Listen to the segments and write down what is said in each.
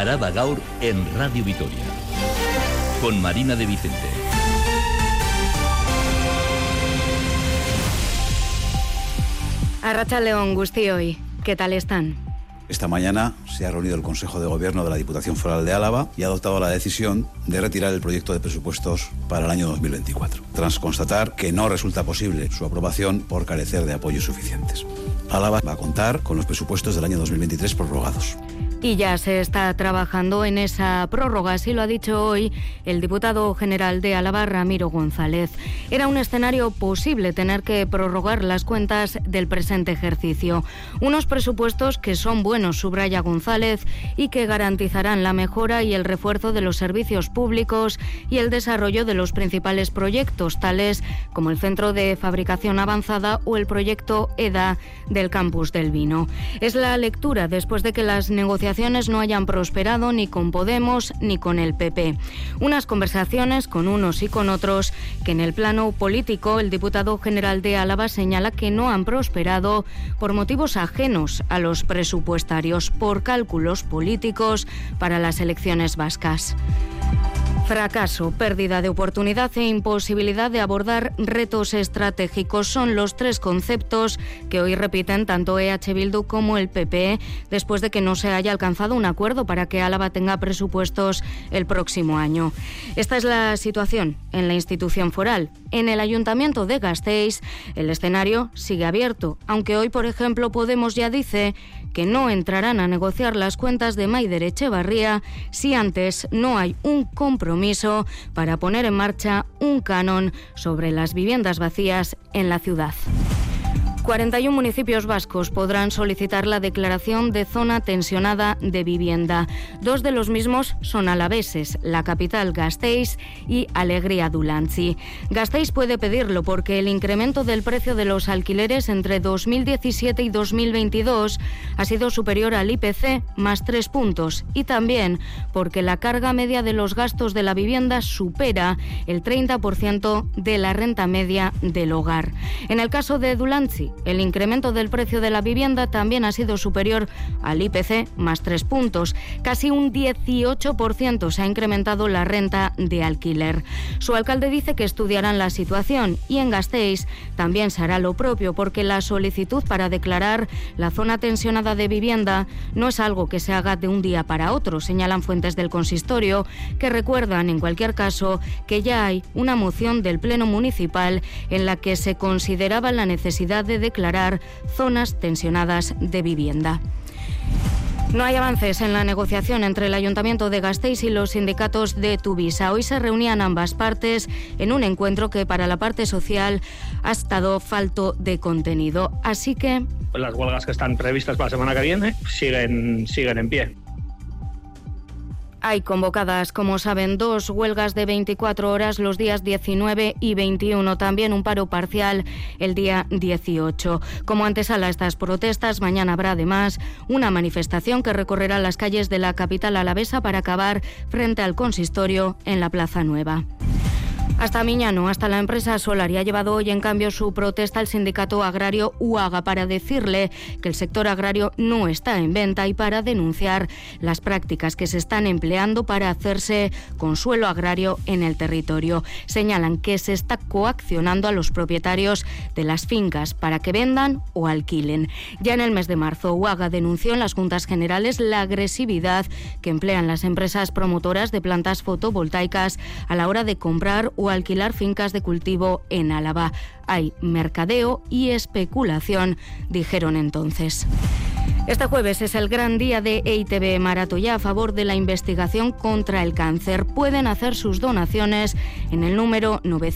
Araba Gaur en Radio Vitoria. Con Marina de Vicente. Arratsaldeon guztioi, ¿qué tal están? Esta mañana se ha reunido el Consejo de Gobierno de la Diputación Foral de Álava y ha adoptado la decisión de retirar el proyecto de presupuestos para el año 2024, tras constatar que no resulta posible su aprobación por carecer de apoyos suficientes. Álava va a contar con los presupuestos del año 2023 prorrogados. Y ya se está trabajando en esa prórroga, así lo ha dicho hoy el diputado general de Álava, Ramiro González. Era un escenario posible tener que prorrogar las cuentas del presente ejercicio. Unos presupuestos que son buenos, subraya González, y que garantizarán la mejora y el refuerzo de los servicios públicos y el desarrollo de los principales proyectos, tales como el Centro de Fabricación Avanzada o el proyecto EDA del Campus del Vino. Es la lectura después de que las negociaciones no hayan prosperado ni con Podemos ni con el PP. Unas conversaciones con unos y con otros que en el plano político el diputado general de Álava señala que no han prosperado por motivos ajenos a los presupuestarios, por cálculos políticos para las elecciones vascas. Fracaso, pérdida de oportunidad e imposibilidad de abordar retos estratégicos son los tres conceptos que hoy repiten tanto EH Bildu como el PP después de que no se haya alcanzado un acuerdo para que Álava tenga presupuestos el próximo año. Esta es la situación en la institución foral. En el Ayuntamiento de Gasteiz el escenario sigue abierto, aunque hoy, por ejemplo, Podemos ya dice que no entrarán a negociar las cuentas de Maider Etxebarria si antes no hay un compromiso para poner en marcha un canon sobre las viviendas vacías en la ciudad. 41 municipios vascos podrán solicitar la declaración de zona tensionada de vivienda. Dos de los mismos son alaveses, la capital Gasteiz y Alegria Dulantzi. Gasteiz puede pedirlo porque el incremento del precio de los alquileres entre 2017 y 2022 ha sido superior al IPC más 3 puntos y también porque la carga media de los gastos de la vivienda supera el 30% de la renta media del hogar. En el caso de Dulantzi, el incremento del precio de la vivienda también ha sido superior al IPC más 3 puntos. Casi un 18% se ha incrementado la renta de alquiler. Su alcalde dice que estudiarán la situación y en Gasteiz también se hará lo propio porque la solicitud para declarar la zona tensionada de vivienda no es algo que se haga de un día para otro, señalan fuentes del consistorio que recuerdan en cualquier caso que ya hay una moción del Pleno Municipal en la que se consideraba la necesidad de declarar zonas tensionadas de vivienda. No hay avances en la negociación entre el Ayuntamiento de Gasteiz y los sindicatos de Tuvisa. Hoy se reunían ambas partes en un encuentro que para la parte social ha estado falto de contenido. Así que las huelgas que están previstas para la semana que viene siguen en pie. Hay convocadas, como saben, 2 huelgas de 24 horas los días 19 y 21, también un paro parcial el día 18. Como antesala a estas protestas, mañana habrá además una manifestación que recorrerá las calles de la capital alavesa para acabar frente al consistorio en la Plaza Nueva. Hasta Miñano, hasta la empresa Solari ha llevado hoy en cambio su protesta al sindicato agrario UAGA para decirle que el sector agrario no está en venta y para denunciar las prácticas que se están empleando para hacerse con suelo agrario en el territorio. Señalan que se está coaccionando a los propietarios de las fincas para que vendan o alquilen. Ya en el mes de marzo, UAGA denunció en las Juntas Generales la agresividad que emplean las empresas promotoras de plantas fotovoltaicas a la hora de comprar o alquilar fincas de cultivo en Álava. Hay mercadeo y especulación, dijeron entonces. Este jueves es el gran día de EITB Maratoya a favor de la investigación contra el cáncer. Pueden hacer sus donaciones en el número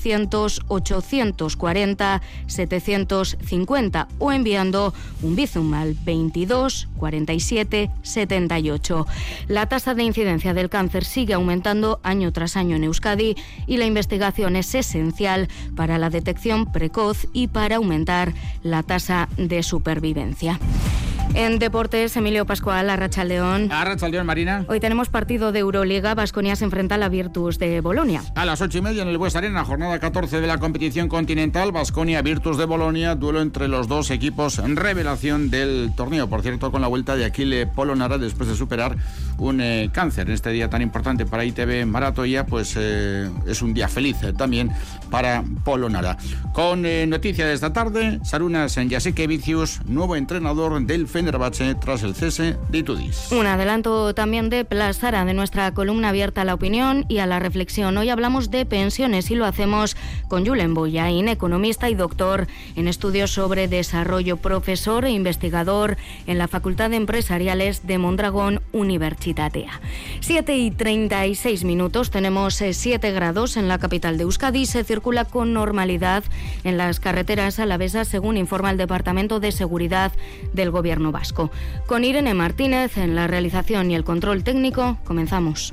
900-840-750 o enviando un Bizum al 22 47 78. La tasa de incidencia del cáncer sigue aumentando año tras año en Euskadi y la investigación es esencial para la detección precoz y para aumentar la tasa de supervivencia. En deportes, Emilio Pascual, Arratsaldeón. Arratsaldeón, Marina. Hoy tenemos partido de Euroliga. Baskonia se enfrenta a la Virtus de Bolonia. A las 8:30 en el Buesa Arena, jornada 14 de la competición continental. Baskonia, Virtus de Bolonia, duelo entre los dos equipos en revelación del torneo. Por cierto, con la vuelta de Achille Polonara después de superar un cáncer. En este día tan importante para ITV Maratoia, pues es un día feliz también para Polonara. Con noticia de esta tarde, Šarūnas Jasikevičius, nuevo entrenador del Fenerbahce tras el cese de Itudis. Un adelanto también de Plazara, de nuestra columna abierta a la opinión y a la reflexión. Hoy hablamos de pensiones y lo hacemos con Julen Boyain, economista y doctor en estudios sobre desarrollo, profesor e investigador en la Facultad de Empresariales de Mondragón Unibertsitatea. 7:36 minutos, tenemos 7 grados en la capital de Euskadi. Se circula con normalidad en las carreteras alavesas, según informa el Departamento de Seguridad del Gobierno vasco. Con Irene Martínez en la realización y el control técnico, comenzamos.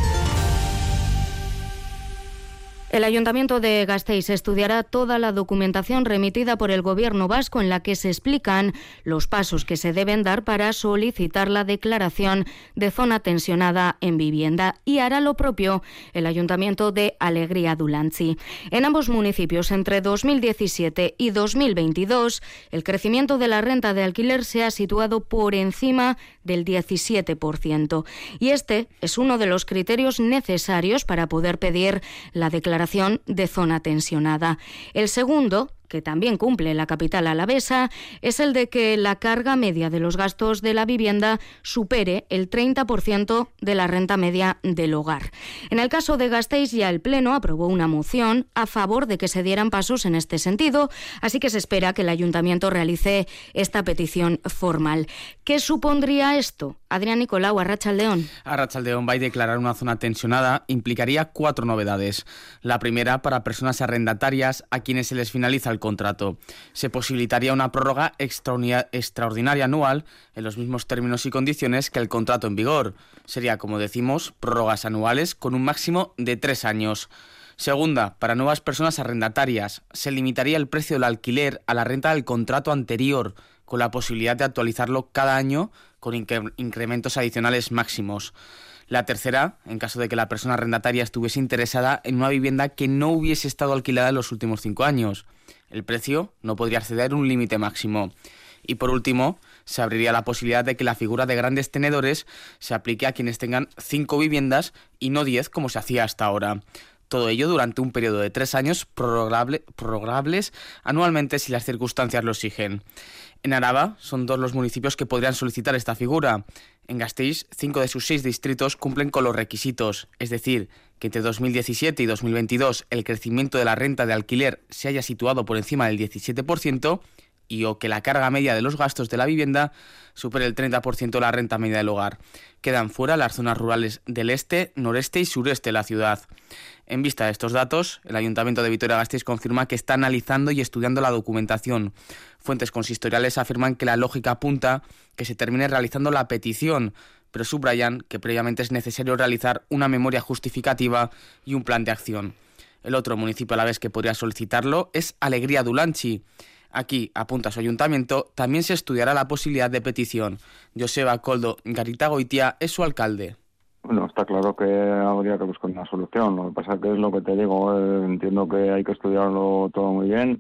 El Ayuntamiento de Gasteiz estudiará toda la documentación remitida por el Gobierno vasco en la que se explican los pasos que se deben dar para solicitar la declaración de zona tensionada en vivienda, y hará lo propio el Ayuntamiento de Alegria Dulantzi. En ambos municipios, entre 2017 y 2022, el crecimiento de la renta de alquiler se ha situado por encima del 17%. Y este es uno de los criterios necesarios para poder pedir la declaración de zona tensionada. El segundo, que también cumple la capital alavesa, es el de que la carga media de los gastos de la vivienda supere el 30% de la renta media del hogar. En el caso de Gasteiz, ya el Pleno aprobó una moción a favor de que se dieran pasos en este sentido, así que se espera que el Ayuntamiento realice esta petición formal. ¿Qué supondría esto? Adrián Nicolau, Arratsaldeón. Arratsaldeón, va a declarar una zona tensionada implicaría 4 novedades. La primera, para personas arrendatarias a quienes se les finaliza el contrato. Se posibilitaría una prórroga extraordinaria anual en los mismos términos y condiciones que el contrato en vigor. Sería, como decimos, prórrogas anuales con un máximo de 3 años. Segunda, para nuevas personas arrendatarias, se limitaría el precio del alquiler a la renta del contrato anterior, con la posibilidad de actualizarlo cada año con incrementos adicionales máximos. La tercera, en caso de que la persona arrendataria estuviese interesada en una vivienda que no hubiese estado alquilada en los últimos 5 años. El precio no podría exceder un límite máximo. Y por último, se abriría la posibilidad de que la figura de grandes tenedores se aplique a quienes tengan 5 viviendas y no 10 como se hacía hasta ahora. Todo ello durante un periodo de 3 años prorrogables anualmente si las circunstancias lo exigen. En Araba son 2 los municipios que podrían solicitar esta figura. En Gasteiz, 5 de sus 6 distritos cumplen con los requisitos, es decir, que entre 2017 y 2022 el crecimiento de la renta de alquiler se haya situado por encima del 17% y o que la carga media de los gastos de la vivienda supere el 30% de la renta media del hogar. Quedan fuera las zonas rurales del este, noreste y sureste de la ciudad. En vista de estos datos, el Ayuntamiento de Vitoria-Gasteiz confirma que está analizando y estudiando la documentación. Fuentes consistoriales afirman que la lógica apunta que se termine realizando la petición, pero subrayan que previamente es necesario realizar una memoria justificativa y un plan de acción. El otro municipio a la vez que podría solicitarlo es Alegria Dulantzi. Aquí, apunta su ayuntamiento, también se estudiará la posibilidad de petición. Joseba Koldo Garitagoitia es su alcalde. Bueno, está claro que habría que buscar una solución. Lo que pasa que es lo que te digo, entiendo que hay que estudiarlo todo muy bien.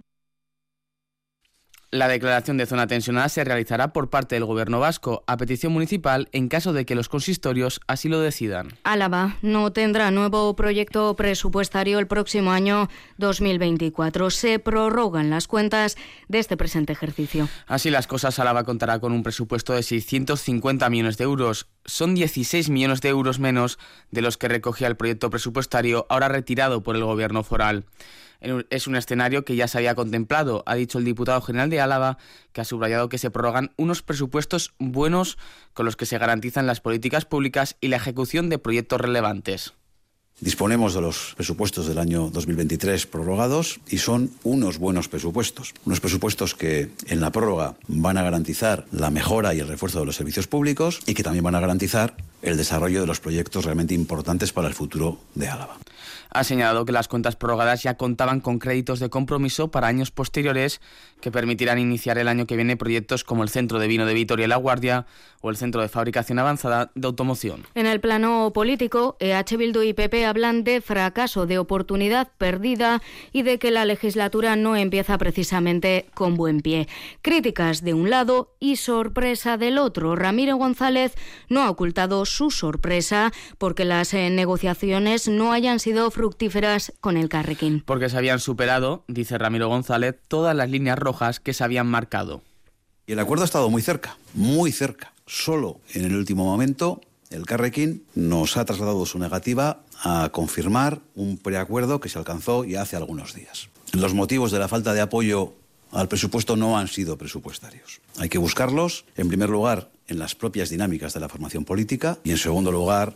La declaración de zona tensionada se realizará por parte del Gobierno vasco a petición municipal en caso de que los consistorios así lo decidan. Álava no tendrá nuevo proyecto presupuestario el próximo año 2024. Se prorrogan las cuentas de este presente ejercicio. Así las cosas, Álava contará con un presupuesto de 650 millones de euros. Son 16 millones de euros menos de los que recogía el proyecto presupuestario ahora retirado por el Gobierno foral. Es un escenario que ya se había contemplado, ha dicho el diputado general de Álava, que ha subrayado que se prorrogan unos presupuestos buenos con los que se garantizan las políticas públicas y la ejecución de proyectos relevantes. Disponemos de los presupuestos del año 2023 prorrogados y son unos buenos presupuestos. Unos presupuestos que en la prórroga van a garantizar la mejora y el refuerzo de los servicios públicos y que también van a garantizar el desarrollo de los proyectos realmente importantes para el futuro de Álava. Ha señalado que las cuentas prorrogadas ya contaban con créditos de compromiso para años posteriores que permitirán iniciar el año que viene proyectos como el Centro de Vino de Vitoria-La Guardia o el Centro de Fabricación Avanzada de Automoción. En el plano político, EH Bildu y PP hablan de fracaso, de oportunidad perdida y de que la legislatura no empieza precisamente con buen pie. Críticas de un lado y sorpresa del otro. Ramiro González no ha ocultado su sorpresa porque las negociaciones no hayan sido fructíferas con Elkarrekin. Porque se habían superado, dice Ramiro González, todas las líneas rojas que se habían marcado. Y el acuerdo ha estado muy cerca, muy cerca. Solo en el último momento Elkarrekin nos ha trasladado su negativa a confirmar un preacuerdo que se alcanzó ya hace algunos días. Los motivos de la falta de apoyo al presupuesto no han sido presupuestarios. Hay que buscarlos, en primer lugar, en las propias dinámicas de la formación política y, en segundo lugar,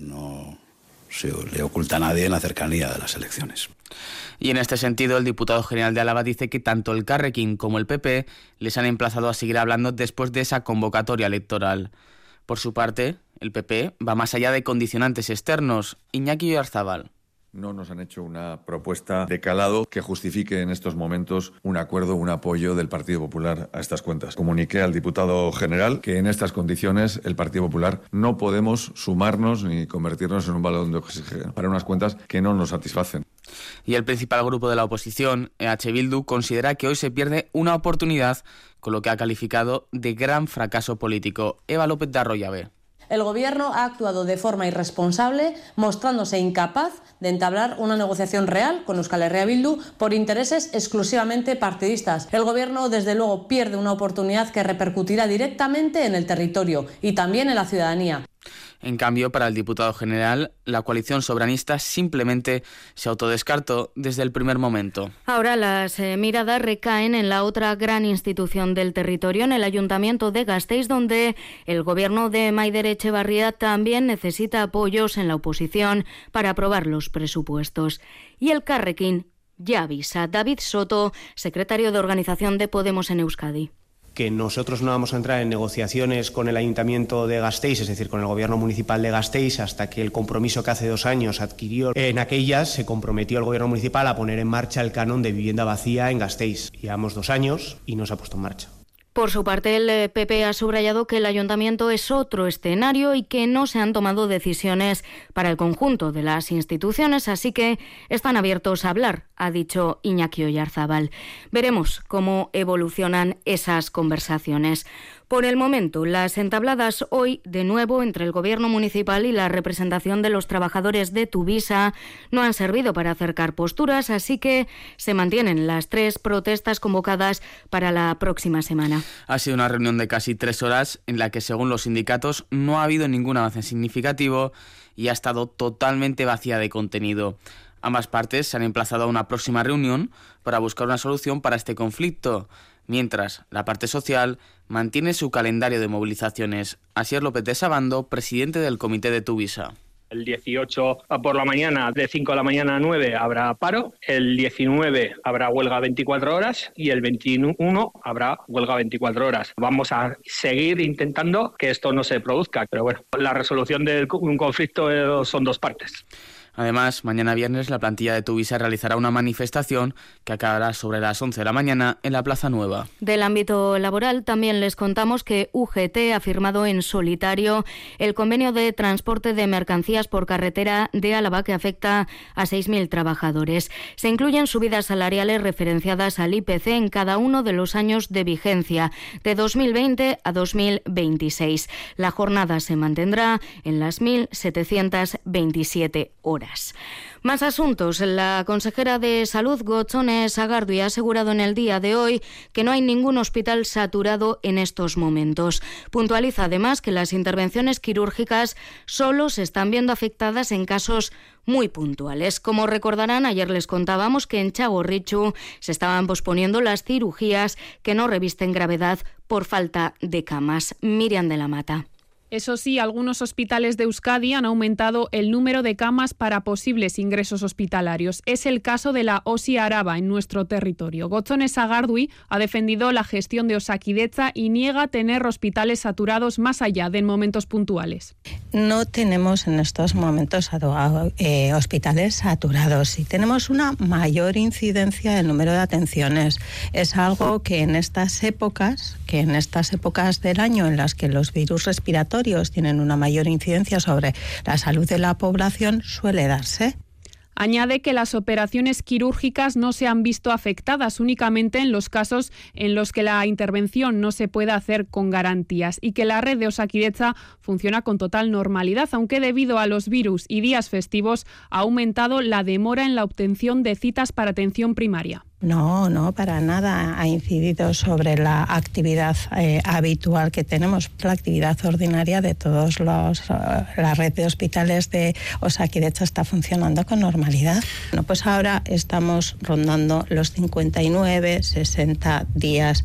no se le oculta a nadie en la cercanía de las elecciones. Y en este sentido, el diputado general de Álava dice que tanto el Elkarrekin como el PP les han emplazado a seguir hablando después de esa convocatoria electoral. Por su parte, el PP va más allá de condicionantes externos. Iñaki Oyarzábal. No nos han hecho una propuesta de calado que justifique en estos momentos un acuerdo, un apoyo del Partido Popular a estas cuentas. Comuniqué al diputado general que en estas condiciones el Partido Popular no podemos sumarnos ni convertirnos en un balón de oxígeno para unas cuentas que no nos satisfacen. Y el principal grupo de la oposición, EH Bildu, considera que hoy se pierde una oportunidad con lo que ha calificado de gran fracaso político. Eva López de Arroyave. El Gobierno ha actuado de forma irresponsable, mostrándose incapaz de entablar una negociación real con Euskal Herria Bildu por intereses exclusivamente partidistas. El Gobierno, desde luego, pierde una oportunidad que repercutirá directamente en el territorio y también en la ciudadanía. En cambio, para el diputado general, la coalición soberanista simplemente se autodescartó desde el primer momento. Ahora las miradas recaen en la otra gran institución del territorio, en el Ayuntamiento de Gasteiz, donde el gobierno de Maider Etxebarria también necesita apoyos en la oposición para aprobar los presupuestos. Y el Elkarrekin ya avisa. David Soto, secretario de Organización de Podemos en Euskadi. Que nosotros no vamos a entrar en negociaciones con el Ayuntamiento de Gasteiz, es decir, con el Gobierno Municipal de Gasteiz, hasta que el compromiso que hace 2 años adquirió. En aquellas se comprometió el Gobierno Municipal a poner en marcha el canon de vivienda vacía en Gasteiz. Llevamos 2 años y no se ha puesto en marcha. Por su parte, el PP ha subrayado que el Ayuntamiento es otro escenario y que no se han tomado decisiones para el conjunto de las instituciones, así que están abiertos a hablar, ha dicho Iñaki Oyarzábal. Veremos cómo evolucionan esas conversaciones. Por el momento, las entabladas hoy de nuevo entre el Gobierno municipal y la representación de los trabajadores de Tuvisa no han servido para acercar posturas, así que se mantienen las 3 protestas convocadas para la próxima semana. Ha sido una reunión de casi 3 horas en la que, según los sindicatos, no ha habido ningún avance significativo y ha estado totalmente vacía de contenido. Ambas partes se han emplazado a una próxima reunión para buscar una solución para este conflicto, mientras la parte social mantiene su calendario de movilizaciones. Asier López de Sabando, presidente del comité de Tuvisa. El 18 por la mañana, de 5 de la mañana a 9, habrá paro. El 19 habrá huelga 24 horas y el 21 habrá huelga 24 horas. Vamos a seguir intentando que esto no se produzca, pero bueno, la resolución de un conflicto son 2 partes. Además, mañana viernes la plantilla de Tuvisa realizará una manifestación que acabará sobre las 11 de la mañana en la Plaza Nueva. Del ámbito laboral también les contamos que UGT ha firmado en solitario el convenio de transporte de mercancías por carretera de Álava que afecta a 6.000 trabajadores. Se incluyen subidas salariales referenciadas al IPC en cada uno de los años de vigencia, de 2020 a 2026. La jornada se mantendrá en las 1.727 horas. Más asuntos. La consejera de Salud, Gotzone Sagardui, ha asegurado en el día de hoy que no hay ningún hospital saturado en estos momentos. Puntualiza además que las intervenciones quirúrgicas solo se están viendo afectadas en casos muy puntuales. Como recordarán, ayer les contábamos que en Txagorritxu se estaban posponiendo las cirugías que no revisten gravedad por falta de camas. Miriam de la Mata. Eso sí, algunos hospitales de Euskadi han aumentado el número de camas para posibles ingresos hospitalarios. Es el caso de la Osi Araba en nuestro territorio. Gotzone Sagardui ha defendido la gestión de Osakidetza y niega tener hospitales saturados más allá de en momentos puntuales. No tenemos en estos momentos hospitales saturados y tenemos una mayor incidencia del número de atenciones. Es algo que en estas épocas del año en las que los virus respiratorios tienen una mayor incidencia sobre la salud de la población, suele darse. Añade que las operaciones quirúrgicas no se han visto afectadas únicamente en los casos en los que la intervención no se puede hacer con garantías y que la red de Osakidetza funciona con total normalidad, aunque debido a los virus y días festivos ha aumentado la demora en la obtención de citas para atención primaria. No, para nada ha incidido sobre la actividad habitual que tenemos, la actividad ordinaria de todos la red de hospitales de Osakidetza está funcionando con normalidad. Bueno, pues ahora estamos rondando los 59, 60 días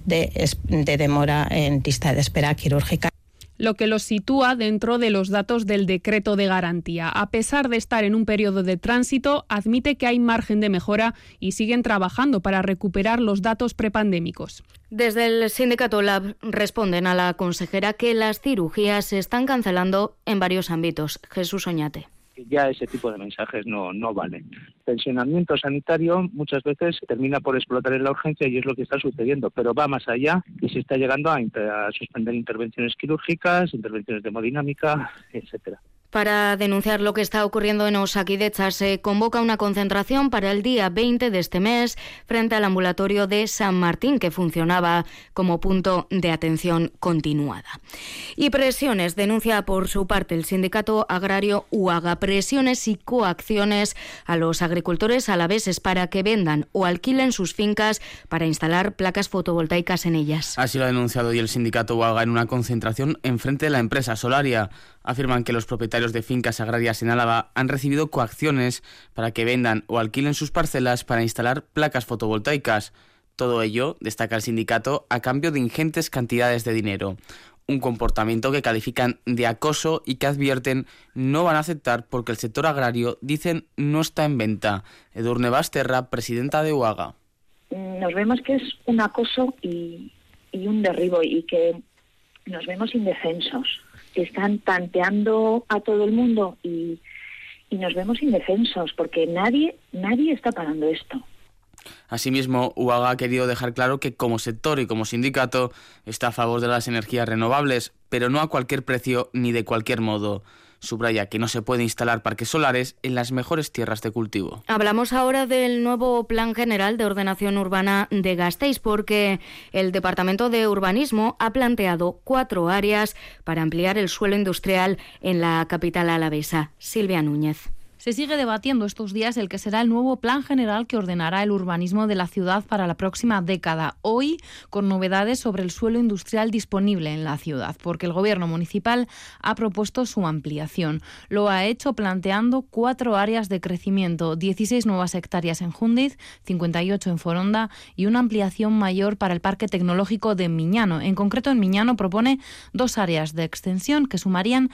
de demora en lista de espera quirúrgica. Lo que los sitúa dentro de los datos del decreto de garantía. A pesar de estar en un periodo de tránsito, admite que hay margen de mejora y siguen trabajando para recuperar los datos prepandémicos. Desde el sindicato Lab responden a la consejera que las cirugías se están cancelando en varios ámbitos. Jesús Oñate. Ya ese tipo de mensajes no valen. Pensionamiento sanitario muchas veces termina por explotar en la urgencia y es lo que está sucediendo, pero va más allá y se está llegando a suspender intervenciones quirúrgicas, intervenciones de hemodinámica, etcétera. Para denunciar lo que está ocurriendo en Osakidetza se convoca una concentración para el día 20 de este mes frente al ambulatorio de San Martín, que funcionaba como punto de atención continuada. Y presiones, denuncia por su parte el sindicato agrario UAGA, presiones y coacciones a los agricultores alaveses para que vendan o alquilen sus fincas para instalar placas fotovoltaicas en ellas. Así lo ha denunciado hoy el sindicato UAGA en una concentración enfrente de la empresa Solaria. Afirman que los propietarios de fincas agrarias en Álava han recibido coacciones para que vendan o alquilen sus parcelas para instalar placas fotovoltaicas. Todo ello, destaca el sindicato, a cambio de ingentes cantidades de dinero. Un comportamiento que califican de acoso y que advierten no van a aceptar porque el sector agrario, dicen, no está en venta. Edurne Basterra, presidenta de UAGA. Nos vemos que es un acoso y un derribo y que nos vemos indefensos. Están tanteando a todo el mundo y nos vemos indefensos porque nadie está parando esto. Asimismo, UAGA ha querido dejar claro que como sector y como sindicato está a favor de las energías renovables, pero no a cualquier precio ni de cualquier modo. Subraya que no se puede instalar parques solares en las mejores tierras de cultivo. Hablamos ahora del nuevo Plan General de Ordenación Urbana de Gasteiz, porque el Departamento de Urbanismo ha planteado 4 áreas para ampliar el suelo industrial en la capital alavesa. Silvia Núñez. Se sigue debatiendo estos días el que será el nuevo plan general que ordenará el urbanismo de la ciudad para la próxima década. Hoy, con novedades sobre el suelo industrial disponible en la ciudad, porque el Gobierno municipal ha propuesto su ampliación. Lo ha hecho planteando 4 áreas de crecimiento, 16 nuevas hectáreas en Jundiz, 58 en Foronda y una ampliación mayor para el Parque Tecnológico de Miñano. En concreto, en Miñano propone 2 áreas de extensión que sumarían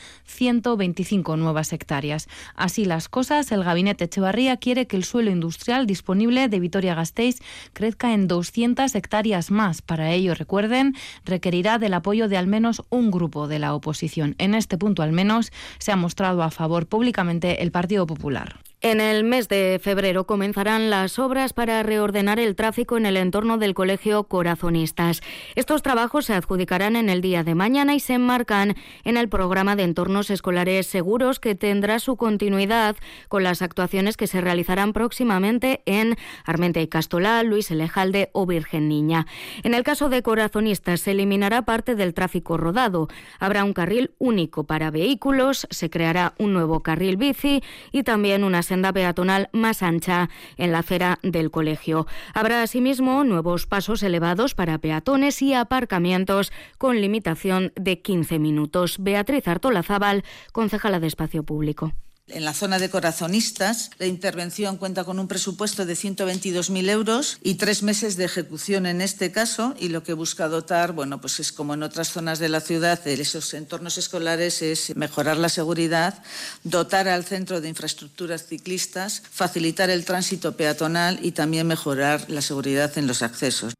125 nuevas hectáreas. Así las cosas, el Gabinete Echevarría quiere que el suelo industrial disponible de Vitoria-Gasteiz crezca en 200 hectáreas más. Para ello, recuerden, requerirá del apoyo de al menos un grupo de la oposición. En este punto, al menos, se ha mostrado a favor públicamente el Partido Popular. En el mes de febrero comenzarán las obras para reordenar el tráfico en el entorno del Colegio Corazonistas. Estos trabajos se adjudicarán en el día de mañana y se enmarcan en el programa de entornos escolares seguros que tendrá su continuidad con las actuaciones que se realizarán próximamente en Armentia y Castolá, Luis Elejalde o Virgen Niña. En el caso de Corazonistas se eliminará parte del tráfico rodado. Habrá un carril único para vehículos, se creará un nuevo carril bici y también una senda peatonal más ancha en la acera del colegio. Habrá asimismo nuevos pasos elevados para peatones y aparcamientos con limitación de 15 minutos. Beatriz Artolazábal, concejala de Espacio Público. En la zona de corazonistas, la intervención cuenta con un presupuesto de 122.000 euros y 3 meses de ejecución en este caso, y lo que busca dotar, bueno, pues es como en otras zonas de la ciudad, de esos entornos escolares, es mejorar la seguridad, dotar al centro de infraestructuras ciclistas, facilitar el tránsito peatonal y también mejorar la seguridad en los accesos.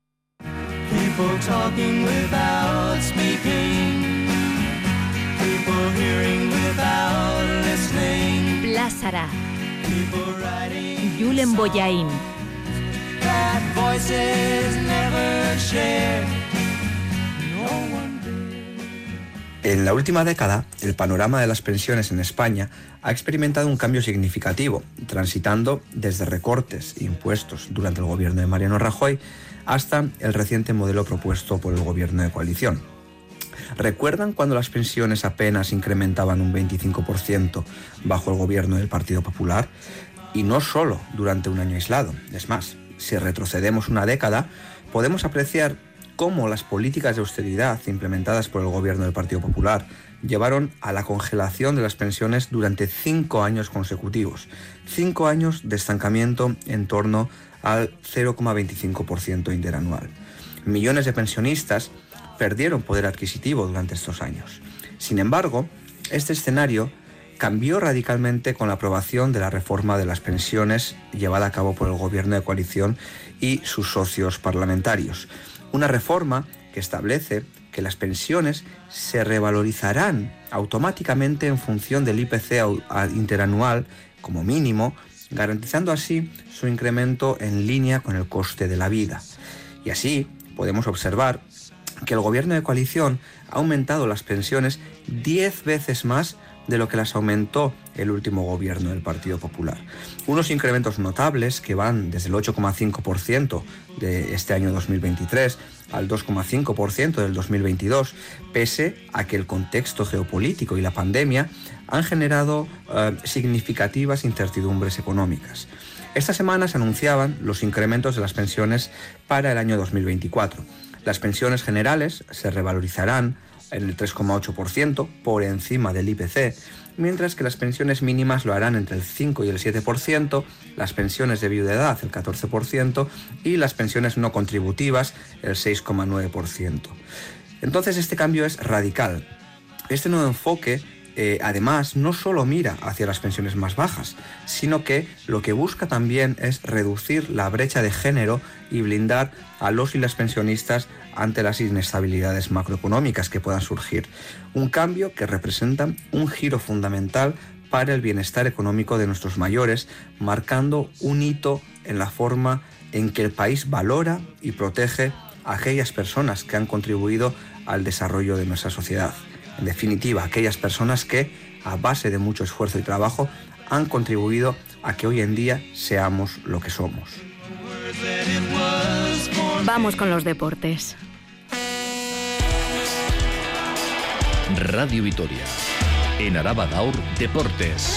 Plázara, Julen Boyain. En la última década, el panorama de las pensiones en España ha experimentado un cambio significativo, transitando desde recortes e impuestos durante el gobierno de Mariano Rajoy hasta el reciente modelo propuesto por el gobierno de coalición. ¿Recuerdan cuando las pensiones apenas incrementaban un 25% bajo el gobierno del Partido Popular? Y no solo durante un año aislado. Es más, si retrocedemos una década, podemos apreciar cómo las políticas de austeridad implementadas por el gobierno del Partido Popular llevaron a la congelación de las pensiones durante 5 años consecutivos. 5 años de estancamiento en torno al 0,25% interanual. Millones de pensionistas perdieron poder adquisitivo durante estos años. Sin embargo, este escenario cambió radicalmente con la aprobación de la reforma de las pensiones llevada a cabo por el gobierno de coalición y sus socios parlamentarios. Una reforma que establece que las pensiones se revalorizarán automáticamente en función del IPC interanual como mínimo, garantizando así su incremento en línea con el coste de la vida. Y así podemos observar que el gobierno de coalición ha aumentado las pensiones 10 veces más de lo que las aumentó el último gobierno del Partido Popular. Unos incrementos notables que van desde el 8,5% de este año 2023 al 2,5% del 2022, pese a que el contexto geopolítico y la pandemia han generado significativas incertidumbres económicas. Esta semana se anunciaban los incrementos de las pensiones para el año 2024. Las pensiones generales se revalorizarán en el 3,8% por encima del IPC, mientras que las pensiones mínimas lo harán entre el 5 y el 7%, las pensiones de viudedad el 14% y las pensiones no contributivas el 6,9%. Entonces este cambio es radical. Este nuevo enfoque además no solo mira hacia las pensiones más bajas, sino que lo que busca también es reducir la brecha de género y blindar a los y las pensionistas ante las inestabilidades macroeconómicas que puedan surgir. Un cambio que representa un giro fundamental para el bienestar económico de nuestros mayores, marcando un hito en la forma en que el país valora y protege a aquellas personas que han contribuido al desarrollo de nuestra sociedad. En definitiva, aquellas personas que, a base de mucho esfuerzo y trabajo, han contribuido a que hoy en día seamos lo que somos. Vamos con los deportes. Radio Vitoria. En Araba Gaur, Deportes.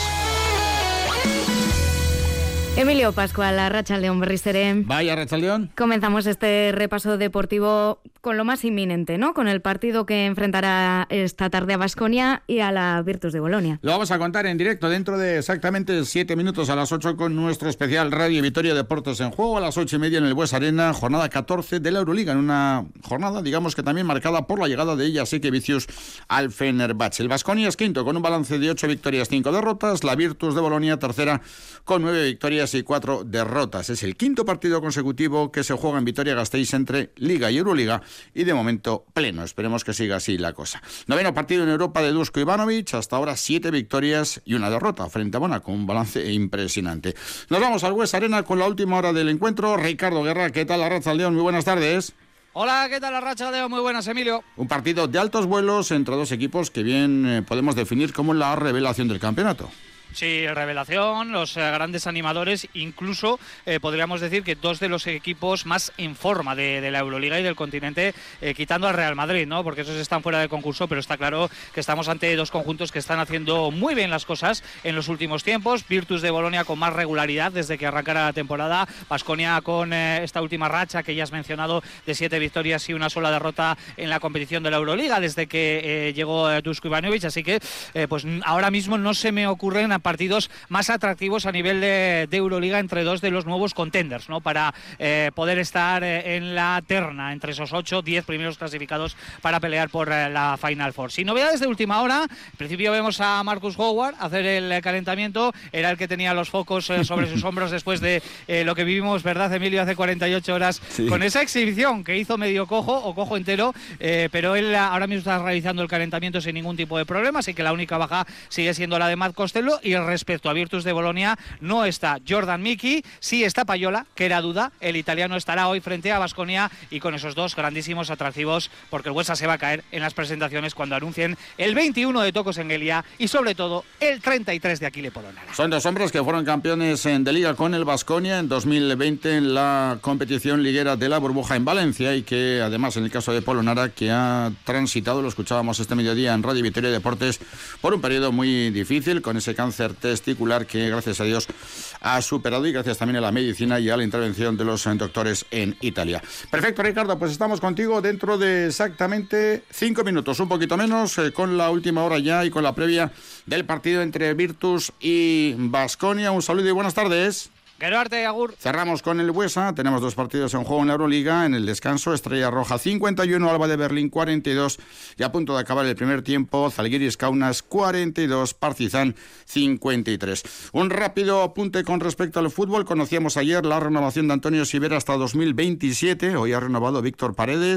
Emilio Pascual, Arratsaldeon berriz ere. Vaya, Arratsaldeon. Comenzamos este repaso deportivo con lo más inminente, ¿no? Con el partido que enfrentará esta tarde a Baskonia y a la Virtus de Bolonia. Lo vamos a contar en directo dentro de exactamente 7 minutos a las 8 con nuestro especial Radio Vitoria Deportes en Juego a las 8:30 en el Bues Arena, jornada 14 de la Euroliga, en una jornada, digamos que también marcada por la llegada de Jasikevicius al Fenerbahce. El Baskonia es quinto con un balance de 8 victorias, 5 derrotas, la Virtus de Bolonia tercera con 9 victorias y 4 derrotas. Es el quinto partido consecutivo que se juega en Vitoria-Gasteiz entre Liga y Euroliga y de momento pleno. Esperemos que siga así la cosa. Noveno partido en Europa de Dusko Ivanovic, hasta ahora 7 victorias y 1 derrota frente a Mónaco, un balance impresionante. Nos vamos al Bues Arena con la última hora del encuentro. Ricardo Guerra, ¿qué tal? Arratsaldeon, muy buenas tardes. Hola, ¿qué tal? Arratsaldeon, muy buenas, Emilio. Un partido de altos vuelos entre dos equipos que bien podemos definir como la revelación del campeonato. Sí, revelación, los grandes animadores, incluso podríamos decir que dos de los equipos más en forma de la Euroliga y del continente, quitando al Real Madrid, ¿no? Porque esos están fuera de concurso, pero está claro que estamos ante dos conjuntos que están haciendo muy bien las cosas en los últimos tiempos. Virtus de Bolonia con más regularidad desde que arrancara la temporada, Baskonia con esta última racha que ya has mencionado de 7 victorias y 1 sola derrota en la competición de la Euroliga desde que llegó Dusko Ivanovic, así que pues ahora mismo no se me ocurren partidos más atractivos a nivel de Euroliga entre dos de los nuevos contenders, ¿no? Para poder estar en la terna entre esos 8-10 primeros clasificados para pelear por la Final Four. Sin novedades de última hora, en principio vemos a Marcus Howard hacer el calentamiento, era el que tenía los focos sobre sus hombros después de lo que vivimos, ¿verdad, Emilio? Hace 48 horas con esa exhibición que hizo medio cojo o cojo entero, pero él ahora mismo está realizando el calentamiento sin ningún tipo de problema, así que la única baja sigue siendo la de Matt Costello. Y respecto a Virtus de Bolonia, no está Jordan Mickey, sí está Payola, que era duda, el italiano estará hoy frente a Baskonia, y con esos dos grandísimos atractivos, porque el Huesca se va a caer en las presentaciones cuando anuncien el 21 de Tokos Engelia y sobre todo el 33 de Aquile Polonara. Son dos hombres que fueron campeones de Liga con el Baskonia en 2020 en la competición liguera de la burbuja en Valencia, y que además en el caso de Polonara, que ha transitado, lo escuchábamos este mediodía en Radio Vitoria Deportes, por un periodo muy difícil con ese cáncer testicular que gracias a Dios ha superado, y gracias también a la medicina y a la intervención de los doctores en Italia. Perfecto, Ricardo, pues estamos contigo dentro de exactamente 5 minutos, un poquito menos, con la última hora ya y con la previa del partido entre Virtus y Baskonia. Un saludo y buenas tardes. Gerarte, agur. Cerramos con el Huesa. Tenemos 2 partidos en juego en la Euroliga. En el descanso, Estrella Roja 51, Alba de Berlín 42. Y a punto de acabar el primer tiempo, Zalgiris Kaunas 42, Partizan 53. Un rápido apunte con respecto al fútbol. Conocíamos ayer la renovación de Antonio Sivera hasta 2027. Hoy ha renovado Víctor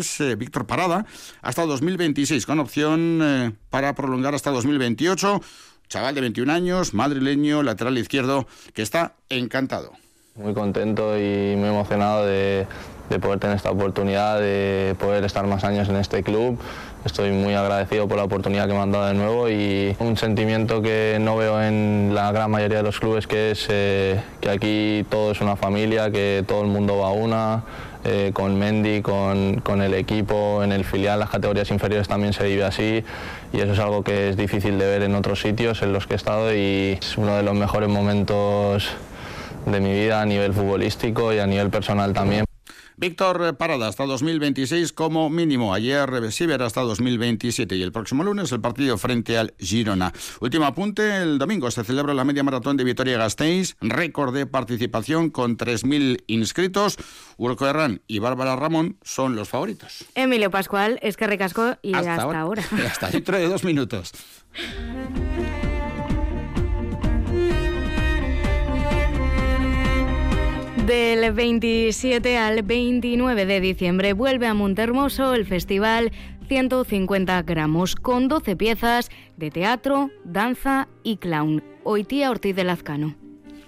Parada hasta 2026, con opción para prolongar hasta 2028. Chaval de 21 años, madrileño, lateral izquierdo, que está encantado. Muy contento y muy emocionado de poder tener esta oportunidad, de poder estar más años en este club. Estoy muy agradecido por la oportunidad que me han dado de nuevo, y un sentimiento que no veo en la gran mayoría de los clubes, que es que aquí todo es una familia, que todo el mundo va a una. Con Mendy, con el equipo, en el filial, las categorías inferiores también se vive así, y eso es algo que es difícil de ver en otros sitios en los que he estado, y es uno de los mejores momentos de mi vida a nivel futbolístico y a nivel personal también. Víctor Parada hasta 2026 como mínimo. Ayer Sivera hasta 2027, y el próximo lunes el partido frente al Girona. Último apunte, el domingo se celebra la media maratón de Vitoria-Gasteiz, récord de participación con 3.000 inscritos. Urko Herrán y Bárbara Ramón son los favoritos. Emilio Pascual, eskerrik asko y hasta ahora. Hasta dentro de 2 minutos. Del 27 al 29 de diciembre vuelve a Montehermoso el festival 150 gramos, con 12 piezas de teatro, danza y clown. Oitía Ortiz de Lazcano.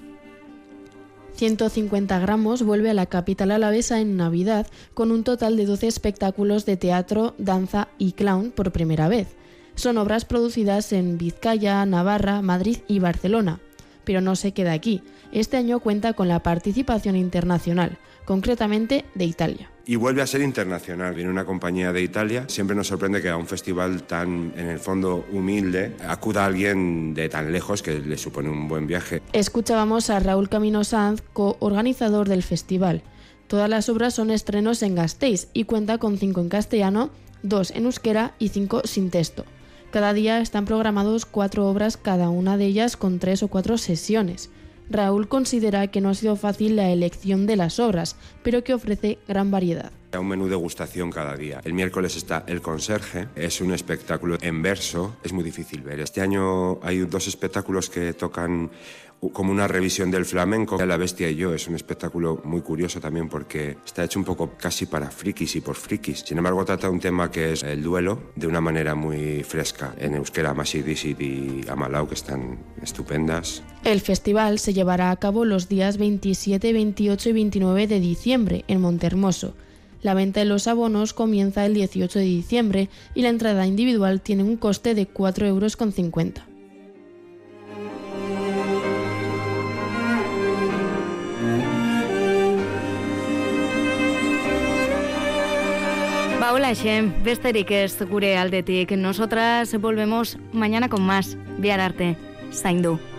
150 gramos vuelve a la capital alavesa en Navidad, con un total de 12 espectáculos de teatro, danza y clown por primera vez. Son obras producidas en Vizcaya, Navarra, Madrid y Barcelona. Pero no se queda aquí. Este año cuenta con la participación internacional, concretamente de Italia. Y vuelve a ser internacional. Viene una compañía de Italia. Siempre nos sorprende que a un festival tan, en el fondo, humilde, acuda alguien de tan lejos, que le supone un buen viaje. Escuchábamos a Raúl Camino Sanz, coorganizador del festival. Todas las obras son estrenos en Gasteiz y cuenta con 5 en castellano, 2 en euskera y 5 sin texto. Cada día están programados 4 obras, cada una de ellas con 3 o 4 sesiones. Raúl considera que no ha sido fácil la elección de las obras, pero que ofrece gran variedad. Un menú degustación cada día. El miércoles está El Conserje, es un espectáculo en verso, es muy difícil ver. Este año hay 2 espectáculos que tocan como una revisión del flamenco. La Bestia y yo es un espectáculo muy curioso también, porque está hecho un poco casi para frikis y por frikis. Sin embargo, trata un tema que es el duelo de una manera muy fresca. En euskera, Masi Disit y Amalau, que están estupendas. El festival se llevará a cabo los días 27, 28 y 29 de diciembre en Montehermoso. La venta de los abonos comienza el 18 de diciembre y la entrada individual tiene un coste de 4,50 €. Hola, Shem, besterik ez gure aldetik. Nosotras volvemos mañana con más. Bihar arte, zaindu.